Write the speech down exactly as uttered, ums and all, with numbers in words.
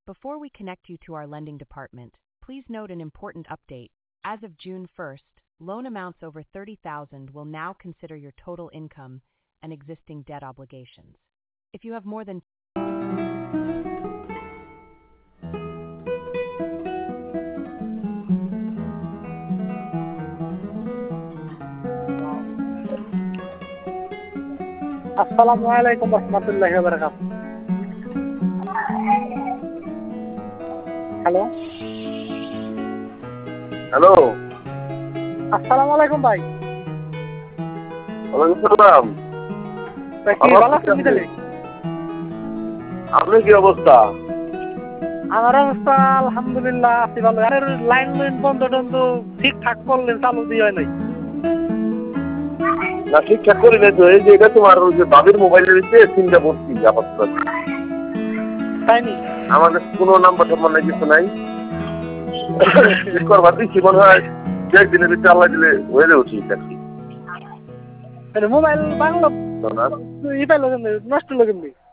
Before we connect you to our lending department, please note an important update. As of June first, loan amounts over thirty thousand will now consider your total income and existing debt obligations. If you have more than আসসালামু আলাইকুম রহমতুল্লাহি ওয়া বারাকাতুহু। Hello hello, আসসালামু আলাইকুম ভাই। ওয়ালাইকুম সালাম। ভাই কি ভালো আছেন মিতালি? আপনার কি অবস্থা? আমার অবস্থা আলহামদুলিল্লাহ আছি ভালো। আরে লাইন লাইন বন্ধ টন্ধ ঠিকঠাক করলেন, চালু দিয়ে হয় নাই। না ঠিকঠাক করি নাই তো, এই যে এটা তোমার ওই যে বাবির মোবাইলের ভিতরে সিমটা ভর্তি আপাতত। তাই নি? আমার কাছে কোনো নাম্বার টাম্বার নাই, কিছু নাই। ঠিক করবার দিচ্ছি মনে হয় দু একদিনের ভিতরে আল্লাহ দিলে হয়ে যাবে ঠিক আছে। মোবাইল বাংলা ই পাইলো নষ্ট হলো কিন্তু।